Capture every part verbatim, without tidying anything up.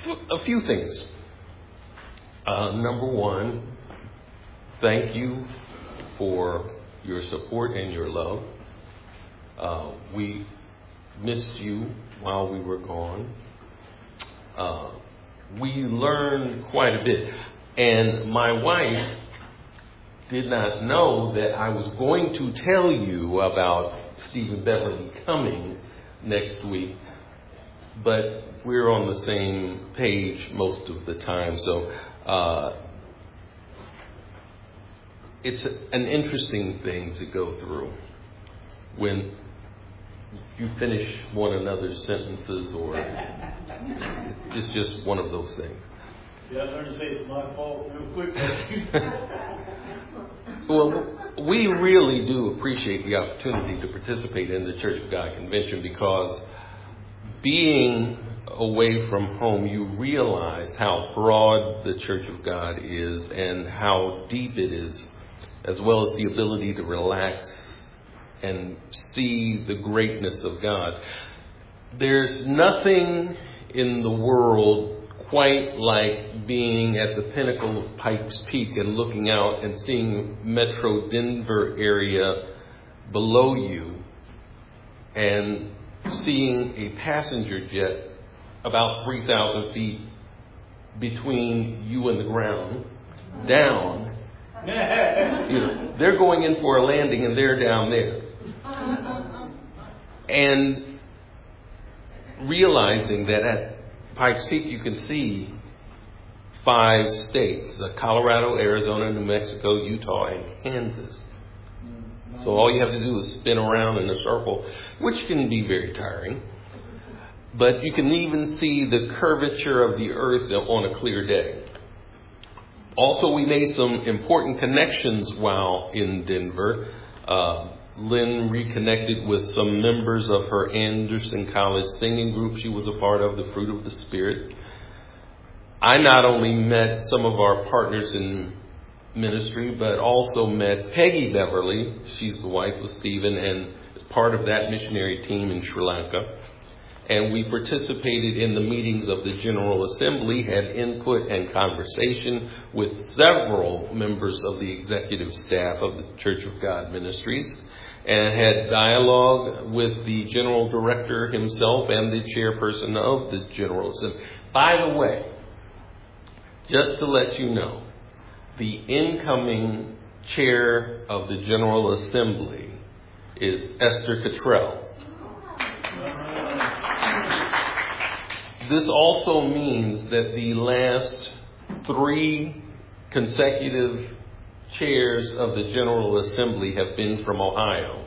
A few things. Uh, number one, thank you for your support and your love. Uh, we missed you while we were gone. Uh, we learned quite a bit. And my wife did not know that I was going to tell you about Stephen Beverly coming next week. But we're on the same page most of the time. So uh, it's a, an interesting thing to go through when you finish one another's sentences, or it's just one of those things. Yeah, I learned to say it's my fault real quick. Well, we really do appreciate the opportunity to participate in the Church of God Convention, because being away from home, you realize how broad the Church of God is and how deep it is, as well as the ability to relax and see the greatness of God. There's nothing in the world quite like being at the pinnacle of Pikes Peak and looking out and seeing Metro Denver area below you and seeing a passenger jet about three thousand feet between you and the ground, down. You know, they're going in for a landing and they're down there. And realizing that at Pikes Peak you can see five states: Colorado, Arizona, New Mexico, Utah, and Kansas. So all you have to do is spin around in a circle, which can be very tiring. But you can even see the curvature of the earth on a clear day. Also, we made some important connections while in Denver. Uh, Lynn reconnected with some members of her Anderson College singing group she was a part of, the Fruit of the Spirit. I not only met some of our partners in ministry, but also met Peggy Beverly. She's the wife of Stephen and is part of that missionary team in Sri Lanka. And we participated in the meetings of the General Assembly, had input and conversation with several members of the executive staff of the Church of God Ministries, and had dialogue with the General Director himself and the chairperson of the General Assembly. By the way, just to let you know, the incoming chair of the General Assembly is Esther Cottrell. This also means that the last three consecutive chairs of the General Assembly have been from Ohio.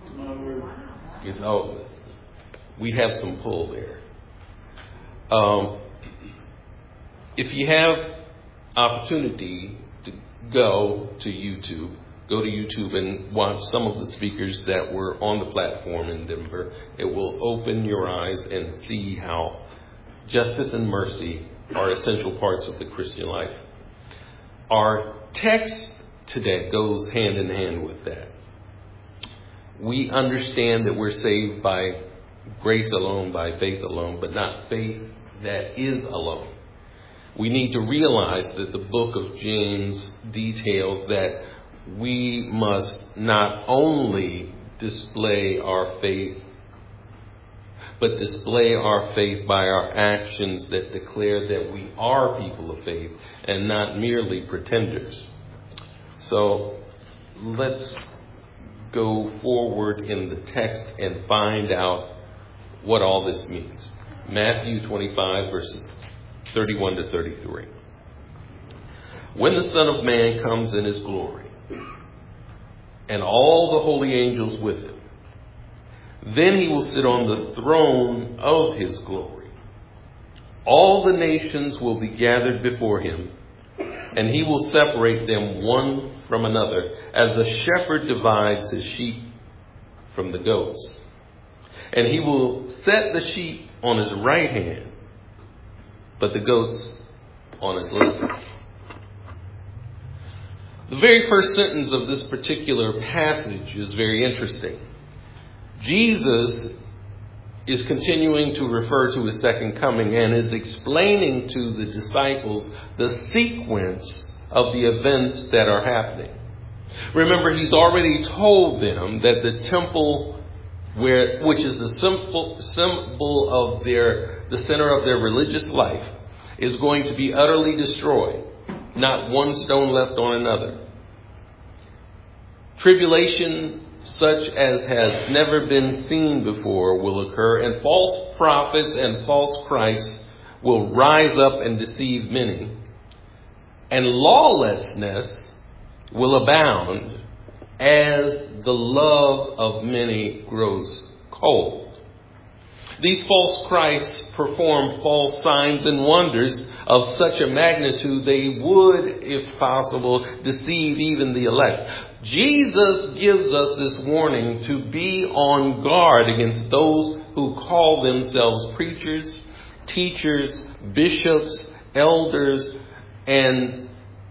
So we have some pull there. Um, if you have opportunity to go to YouTube, go to YouTube and watch some of the speakers that were on the platform in Denver. It will open your eyes and see how justice and mercy are essential parts of the Christian life. Our text today goes hand in hand with that. We understand that we're saved by grace alone, by faith alone, but not faith that is alone. We need to realize that the book of James details that we must not only display our faith, but display our faith by our actions that declare that we are people of faith and not merely pretenders. So let's go forward in the text and find out what all this means. Matthew twenty-five, verses thirty-one to thirty-three. When the Son of Man comes in his glory, and all the holy angels with him, then he will sit on the throne of his glory. All the nations will be gathered before him, and he will separate them one from another, as a shepherd divides his sheep from the goats. And he will set the sheep on his right hand, but the goats on his left. The very first sentence of this particular passage is very interesting. Jesus is continuing to refer to his second coming and is explaining to the disciples the sequence of the events that are happening. Remember, he's already told them that the temple, where which is the symbol, symbol of their, the center of their religious life, is going to be utterly destroyed. Not one stone left on another. Tribulation such as has never been seen before will occur, and false prophets and false Christs will rise up and deceive many. And lawlessness will abound as the love of many grows cold. These false Christs perform false signs and wonders of such a magnitude they would, if possible, deceive even the elect. Jesus gives us this warning to be on guard against those who call themselves preachers, teachers, bishops, elders, and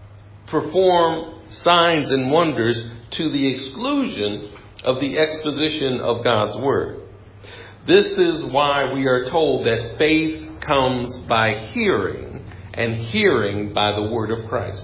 perform signs and wonders to the exclusion of the exposition of God's word. This is why we are told that faith comes by hearing, and hearing by the word of Christ.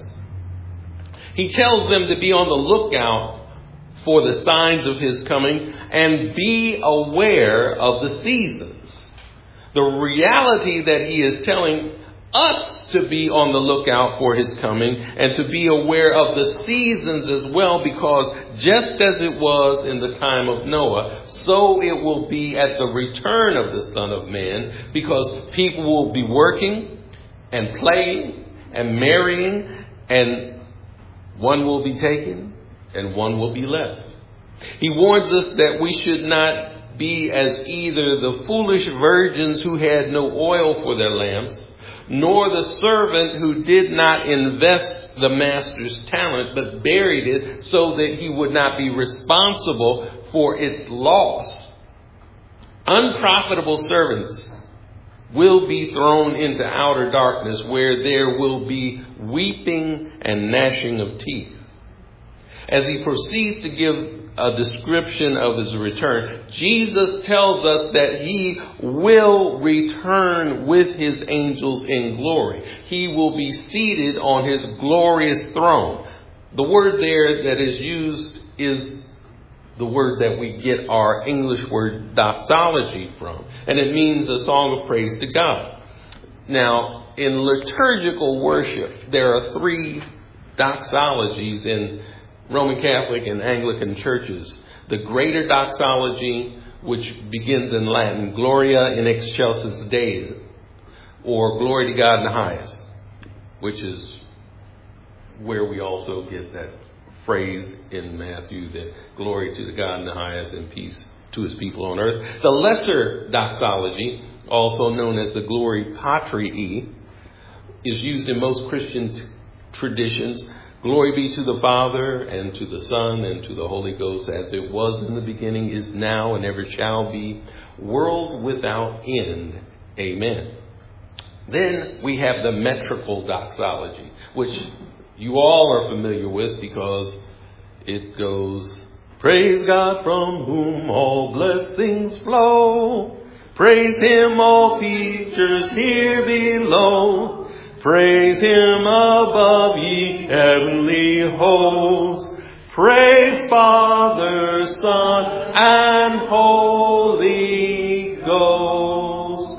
He tells them to be on the lookout for the signs of his coming and be aware of the seasons. The reality that he is telling us to be on the lookout for his coming and to be aware of the seasons as well, because just as it was in the time of Noah, so it will be at the return of the Son of Man, because people will be working and playing and marrying, and one will be taken and one will be left. He warns us that we should not be as either the foolish virgins who had no oil for their lamps, nor the servant who did not invest the master's talent, but buried it so that he would not be responsible for its loss. Unprofitable servants will be thrown into outer darkness, where there will be weeping and gnashing of teeth. As he proceeds to give a description of his return, Jesus tells us that he will return with his angels in glory. He will be seated on his glorious throne. The word there that is used is the word that we get our English word doxology from, and it means a song of praise to God. Now, in liturgical worship, there are three doxologies in Roman Catholic and Anglican churches. The greater doxology, which begins in Latin, Gloria in excelsis Dei, or Glory to God in the highest, which is where we also get that phrase in Matthew, that glory to the God in the highest and peace to his people on earth. The lesser doxology, also known as the Glory Patrii, is used in most Christian t- traditions. Glory be to the Father, and to the Son, and to the Holy Ghost, as it was in the beginning, is now, and ever shall be, world without end. Amen. Then we have the metrical doxology, which you all are familiar with, because it goes, praise God from whom all blessings flow. Praise him, all creatures here below. Praise him above, ye heavenly hosts. Praise Father, Son, and Holy Ghost.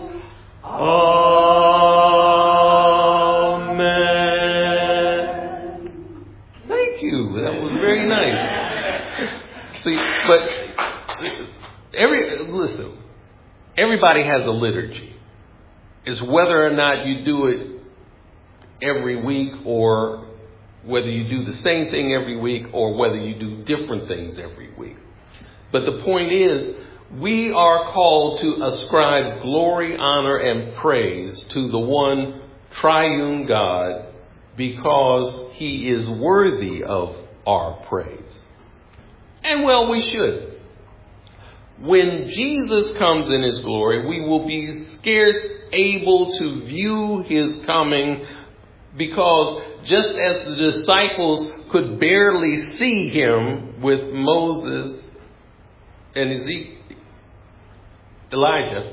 Amen. Thank you. That was very nice. See, but every listen, everybody has a liturgy. It's whether or not you do it every week, or whether you do the same thing every week, or whether you do different things every week. But the point is, we are called to ascribe glory, honor, and praise to the one triune God, because he is worthy of our praise. And well, we should. When Jesus comes in his glory, we will be scarce able to view his coming, because just as the disciples could barely see him with Moses and Ezekiel, Elijah,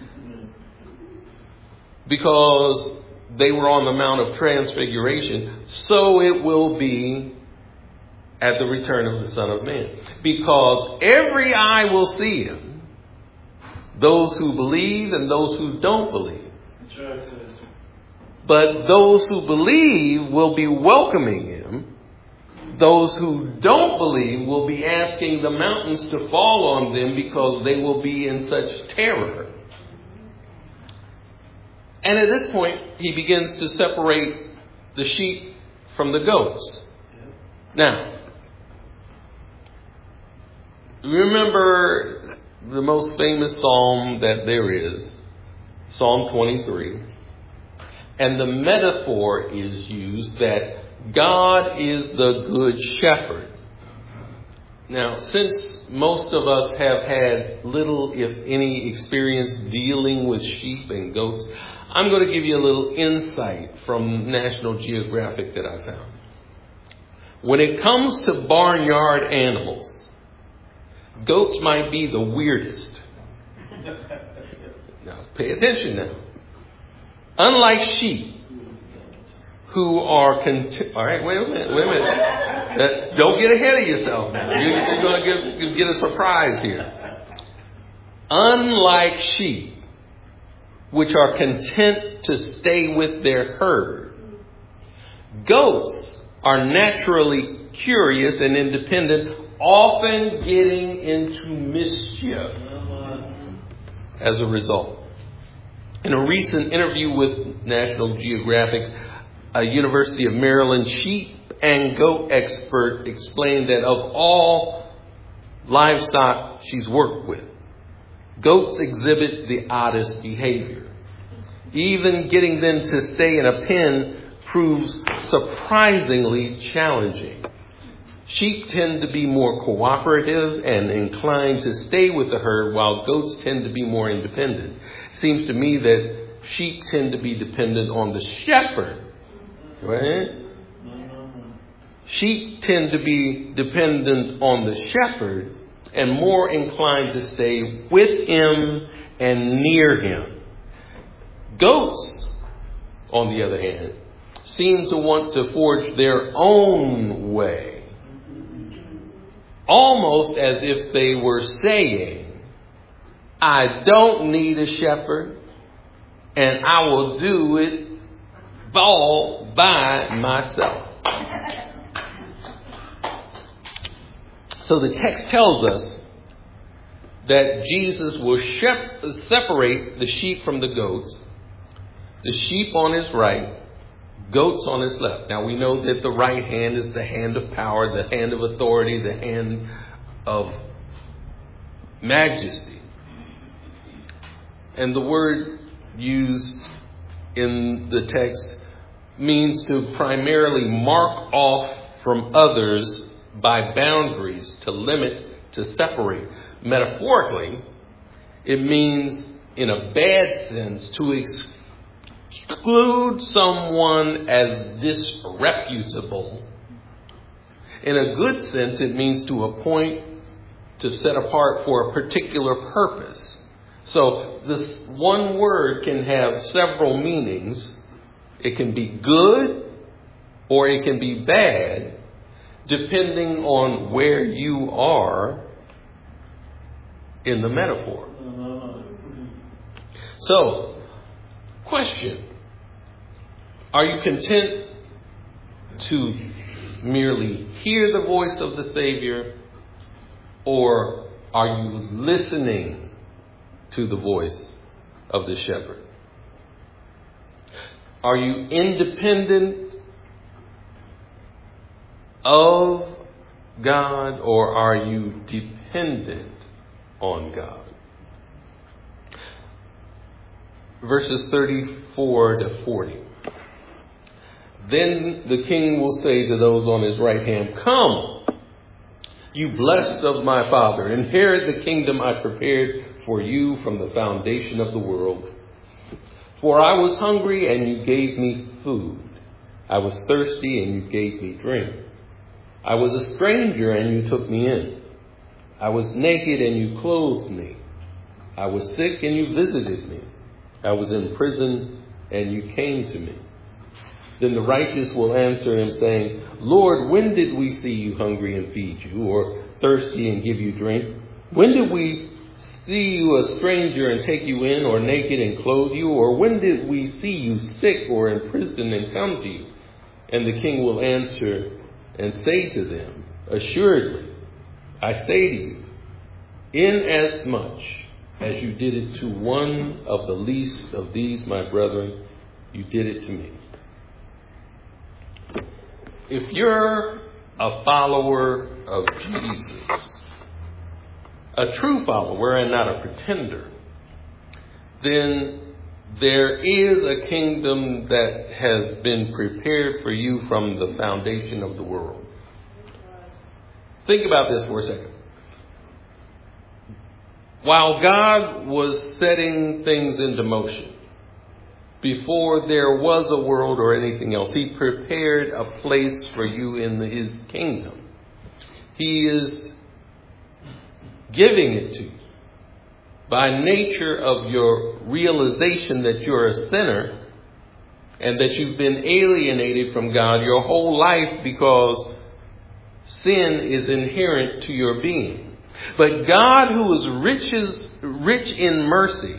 because they were on the Mount of Transfiguration, so it will be at the return of the Son of Man. Because every eye will see him, those who believe and those who don't believe. But those who believe will be welcoming him. Those who don't believe will be asking the mountains to fall on them because they will be in such terror. And at this point, he begins to separate the sheep from the goats. Now, remember the most famous psalm that there is, Psalm twenty-three. And the metaphor is used that God is the good shepherd. Now, since most of us have had little, if any, experience dealing with sheep and goats, I'm going to give you a little insight from National Geographic that I found. When it comes to barnyard animals, goats might be the weirdest. Now, pay attention now. Unlike sheep, who are content. All right, wait a minute, wait a minute. Uh, don't get ahead of yourself now. You, you're going to get, get a surprise here. Unlike sheep, which are content to stay with their herd, goats are naturally curious and independent, often getting into mischief as a result. In a recent interview with National Geographic, a University of Maryland sheep and goat expert explained that of all livestock she's worked with, goats exhibit the oddest behavior. Even getting them to stay in a pen proves surprisingly challenging. Sheep tend to be more cooperative and inclined to stay with the herd, while goats tend to be more independent. Seems to me that sheep tend to be dependent on the shepherd, right? Sheep tend to be dependent on the shepherd and more inclined to stay with him and near him. Goats, on the other hand, seem to want to forge their own way, almost as if they were saying, I don't need a shepherd, and I will do it all by myself. So the text tells us that Jesus will shep- separate the sheep from the goats, the sheep on his right, goats on his left. Now we know that the right hand is the hand of power, the hand of authority, the hand of majesty. And the word used in the text means to primarily mark off from others by boundaries, to limit, to separate. Metaphorically, it means, in a bad sense, to exclude someone as disreputable. In a good sense, it means to appoint, to set apart for a particular purpose. So this one word can have several meanings. It can be good or it can be bad, depending on where you are in the metaphor. So, question. Are you content to merely hear the voice of the Savior, or are you listening to the voice of the shepherd? Are you independent of God, or are you dependent on God? Verses thirty-four to forty. Then the king will say to those on his right hand, come, you blessed of my Father, inherit the kingdom I prepared for you from the foundation of the world. For I was hungry and you gave me food. I was thirsty and you gave me drink. I was a stranger and you took me in. I was naked and you clothed me. I I was sick and you visited me. I was in prison and you came to me. Then the righteous will answer him saying, Lord, when did we see you hungry and feed you, or thirsty and give you drink? When did we see you a stranger and take you in, or naked and clothe you? Or when did we see you sick or in prison and come to you? And the king will answer and say to them, assuredly, I say to you, inasmuch as you did it to one of the least of these my brethren, you did it to me. If you're a follower of Jesus, a true follower and not a pretender, then there is a kingdom that has been prepared for you from the foundation of the world. Think about this for a second. While God was setting things into motion, before there was a world or anything else, He prepared a place for you in His kingdom. He is giving it to you by nature of your realization that you're a sinner and that you've been alienated from God your whole life because sin is inherent to your being. But God, who is rich, is rich in mercy,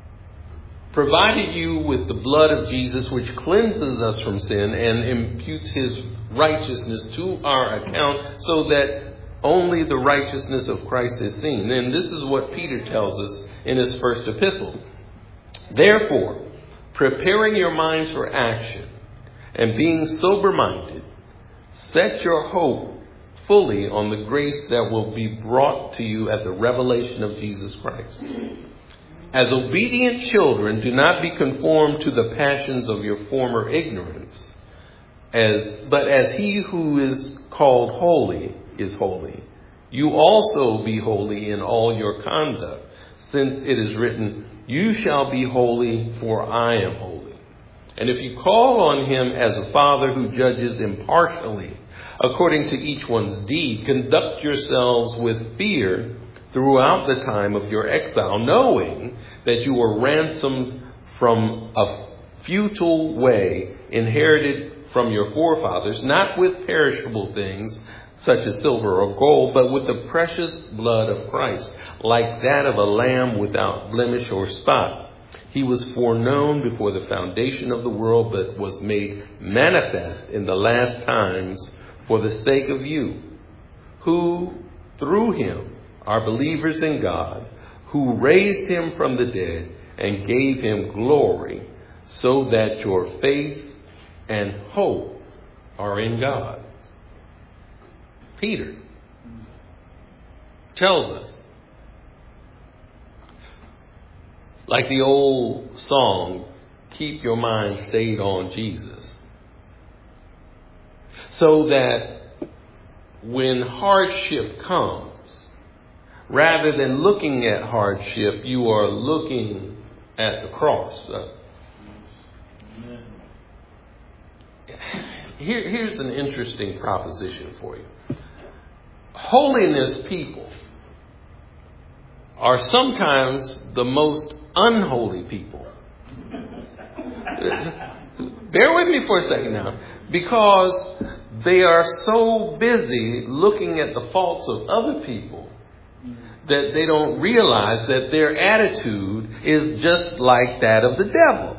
provided you with the blood of Jesus, which cleanses us from sin and imputes His righteousness to our account so that only the righteousness of Christ is seen. And this is what Peter tells us in his first epistle. Therefore, preparing your minds for action and being sober-minded, set your hope fully on the grace that will be brought to you at the revelation of Jesus Christ. As obedient children, do not be conformed to the passions of your former ignorance, as but as He who is called holy is holy, you also be holy in all your conduct, since it is written, you shall be holy, for I am holy. And if you call on Him as a Father who judges impartially, according to each one's deed, conduct yourselves with fear throughout the time of your exile, knowing that you were ransomed from a futile way, inherited from your forefathers, not with perishable things, such as silver or gold, but with the precious blood of Christ, like that of a lamb without blemish or spot. He was foreknown before the foundation of the world, but was made manifest in the last times for the sake of you, who through Him are believers in God, who raised Him from the dead and gave Him glory, so that your faith and hope are in God. Peter tells us, like the old song, keep your mind stayed on Jesus, so that when hardship comes, rather than looking at hardship, you are looking at the cross. Uh, here, here's an interesting proposition for you. Holiness people are sometimes the most unholy people. Bear with me for a second now, because they are so busy looking at the faults of other people that they don't realize that their attitude is just like that of the devil.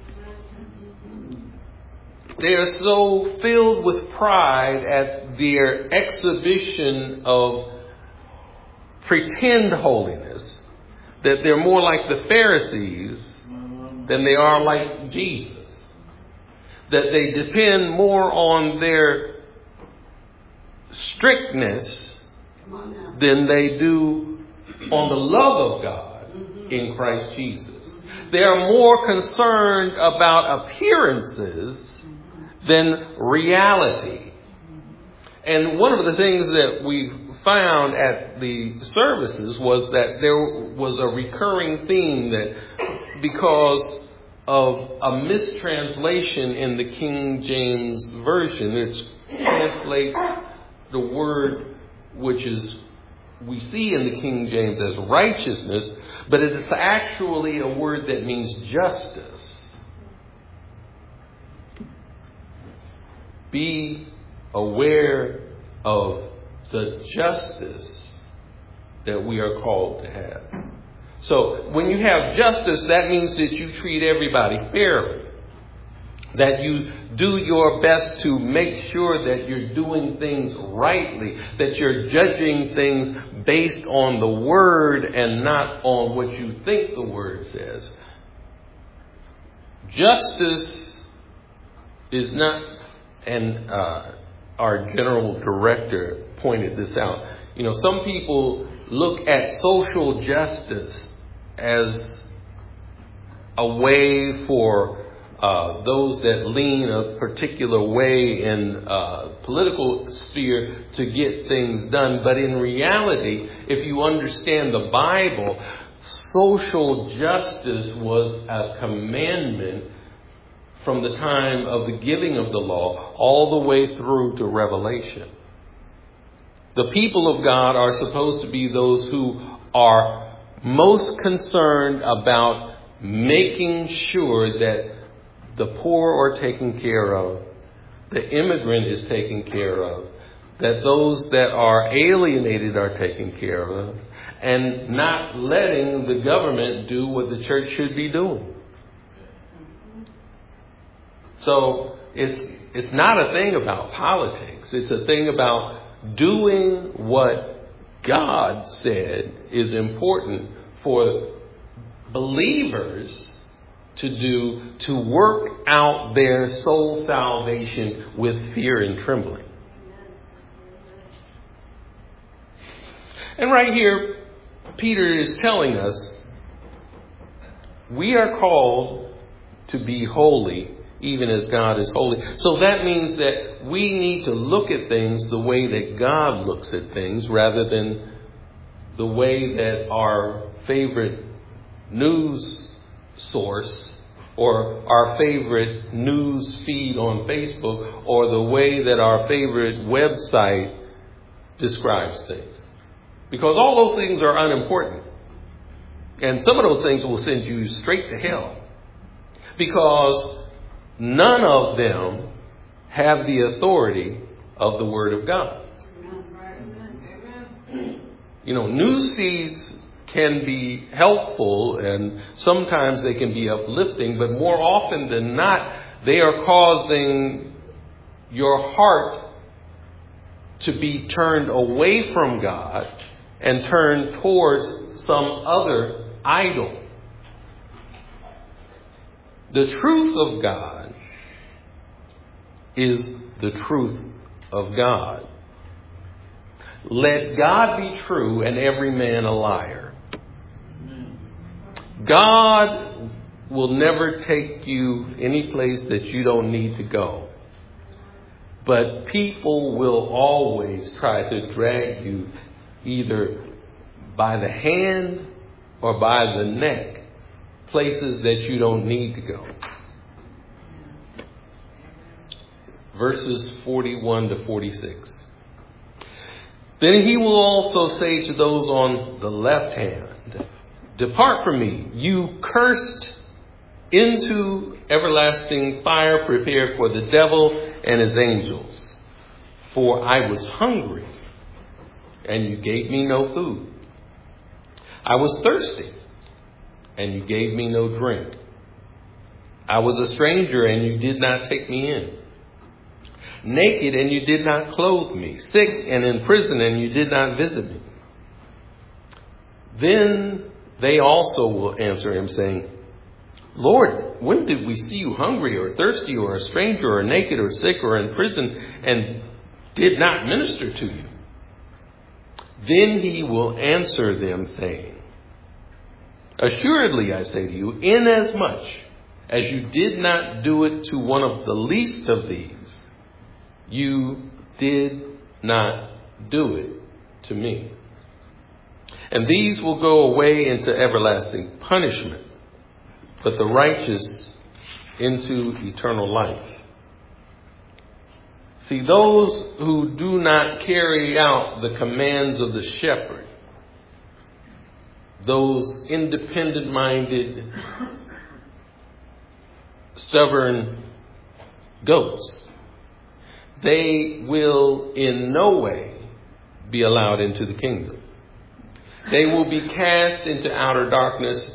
They are so filled with pride at their exhibition of pretend holiness that they're more like the Pharisees than they are like Jesus. That they depend more on their strictness than they do on the love of God in Christ Jesus. They are more concerned about appearances than reality. And one of the things that we found at the services was that there was a recurring theme that because of a mistranslation in the King James Version, it translates the word which is we see in the King James as righteousness, but it's actually a word that means justice. Be aware of the justice that we are called to have. So when you have justice, that means that you treat everybody fairly. That you do your best to make sure that you're doing things rightly. That you're judging things based on the word and not on what you think the word says. Justice is not, and uh, our general director pointed this out. You know, some people look at social justice as a way for uh, those that lean a particular way in uh, political sphere to get things done. But in reality, if you understand the Bible, social justice was a commandment from the time of the giving of the law all the way through to Revelation. The people of God are supposed to be those who are most concerned about making sure that the poor are taken care of, the immigrant is taken care of, that those that are alienated are taken care of, and not letting the government do what the church should be doing. So it's it's not a thing about politics. It's a thing about doing what God said is important for believers to do, to work out their soul salvation with fear and trembling. And right here, Peter is telling us we are called to be holy even as God is holy. So that means that we need to look at things the way that God looks at things rather than the way that our favorite news source or our favorite news feed on Facebook or the way that our favorite website describes things. Because all those things are unimportant. And some of those things will send you straight to hell. Because none of them have the authority of the Word of God. You know, news feeds can be helpful and sometimes they can be uplifting, but more often than not, they are causing your heart to be turned away from God and turned towards some other idol. The truth of God is the truth of God. Let God be true and every man a liar. God will never take you any place that you don't need to go. But people will always try to drag you either by the hand or by the neck, places that you don't need to go. Verses forty-one to forty-six. Then he will also say to those on the left hand, "Depart from me, you cursed, into everlasting fire prepared for the devil and his angels. For I was hungry, and you gave me no food. I was thirsty, and you gave me no drink. I was a stranger, and you did not take me in. Naked, and you did not clothe me. Sick and in prison, and you did not visit me." Then they also will answer him, saying, "Lord, when did we see you hungry or thirsty or a stranger or naked or sick or in prison and did not minister to you?" Then he will answer them, saying, "Assuredly, I say to you, inasmuch as you did not do it to one of the least of these, you did not do it to me. And these will go away into everlasting punishment, but the righteous into eternal life." See, those who do not carry out the commands of the shepherd those independent-minded, stubborn goats, they will in no way be allowed into the kingdom. They will be cast into outer darkness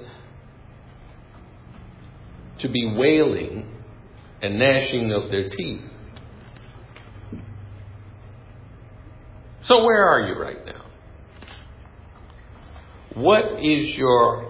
to be wailing and gnashing of their teeth. So where are you right now? What is your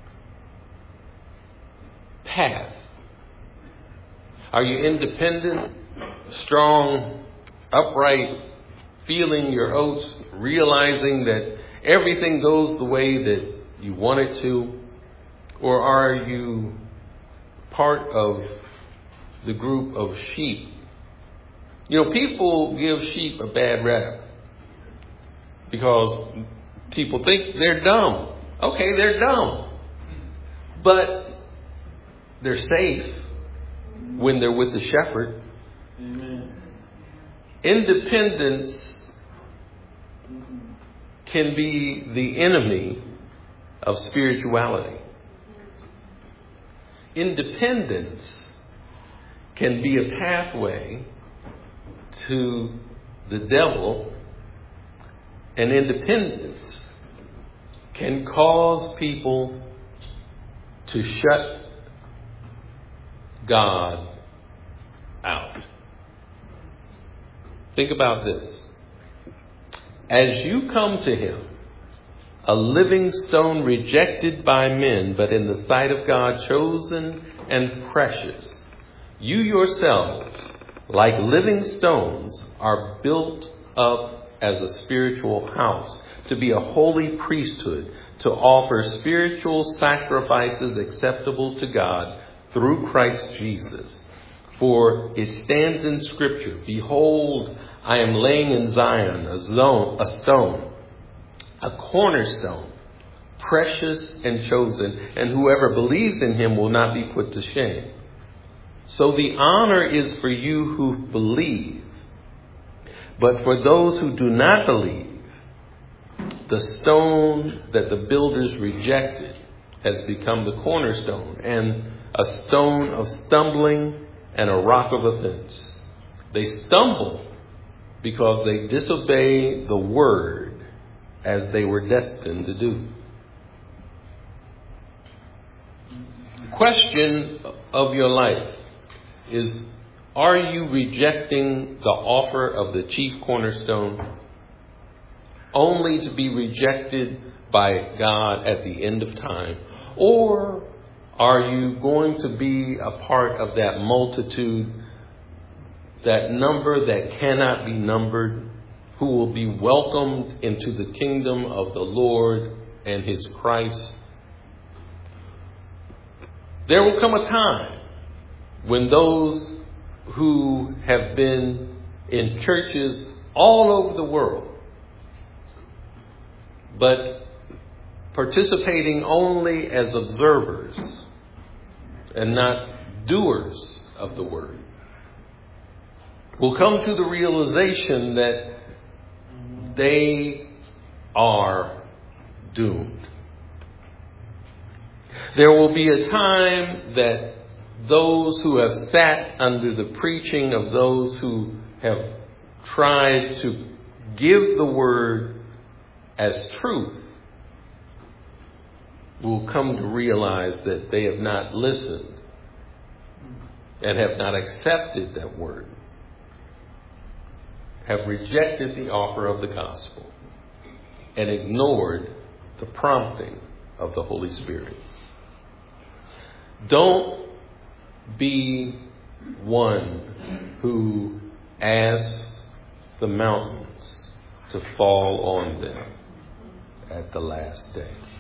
path? Are you independent, strong, upright, feeling your oats, realizing that everything goes the way that you want it to? Or are you part of the group of sheep? You know, people give sheep a bad rap because people think they're dumb. Okay, they're dumb. But they're safe when they're with the shepherd. Amen. Independence can be the enemy of spirituality. Independence can be a pathway to the devil, and independence can cause people to shut God out. Think about this. As you come to him, a living stone rejected by men, but in the sight of God chosen and precious, you yourselves, like living stones, are built up as a spiritual house, to be a holy priesthood, to offer spiritual sacrifices acceptable to God through Christ Jesus. For it stands in Scripture, behold, I am laying in Zion a, zone, a stone, a cornerstone, precious and chosen, and whoever believes in him will not be put to shame. So the honor is for you who believe. But for those who do not believe, the stone that the builders rejected has become the cornerstone, and a stone of stumbling and a rock of offense. They stumble because they disobey the word as they were destined to do. The question of your life is, are you rejecting the offer of the chief cornerstone only to be rejected by God at the end of time? Or are you going to be a part of that multitude, that number that cannot be numbered, who will be welcomed into the kingdom of the Lord and his Christ? There will come a time when those who have been in churches all over the world, but participating only as observers and not doers of the word, will come to the realization that they are doomed. There will be a time that those who have sat under the preaching of those who have tried to give the word as truth will come to realize that they have not listened and have not accepted that word, have rejected the offer of the gospel, and ignored the prompting of the Holy Spirit. Don't be one who asks the mountains to fall on them at the last day.